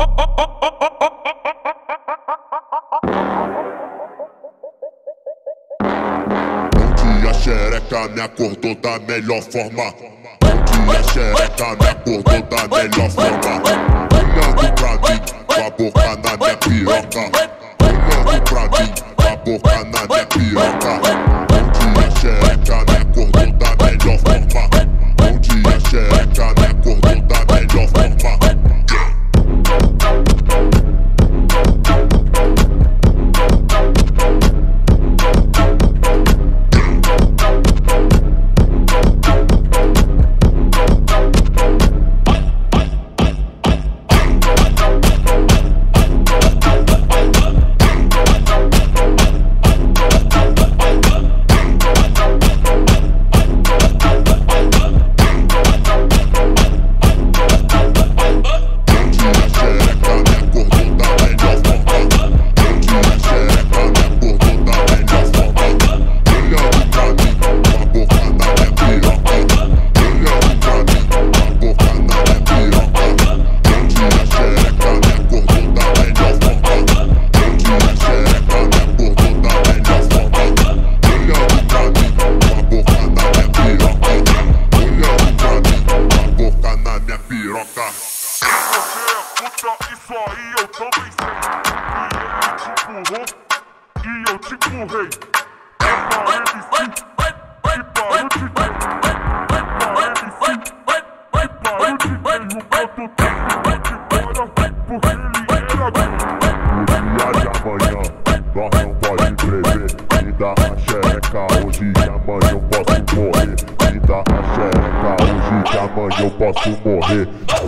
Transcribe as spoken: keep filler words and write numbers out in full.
Onde a xereca me acordou da melhor forma. Onde a xereca me acordou da melhor forma. Olhando pra mim, com a boca na minha piroca. Olhando pra mim, com a boca na minha piroca. Onde a xereca me acordou da melhor forma. Onde a xereca me acordou da melhor forma. Isso aí eu também sei. E ele te empurrou, e eu te empurrei. É pra M C que parou de ver. É pra M C que parou de ver. O canto tá de fora porque ele era bem. O dia de amanhã nós não pode prever. Me dá a xereca hoje e amanhã eu posso morrer. Me dá a xereca hoje e amanhã eu posso morrer.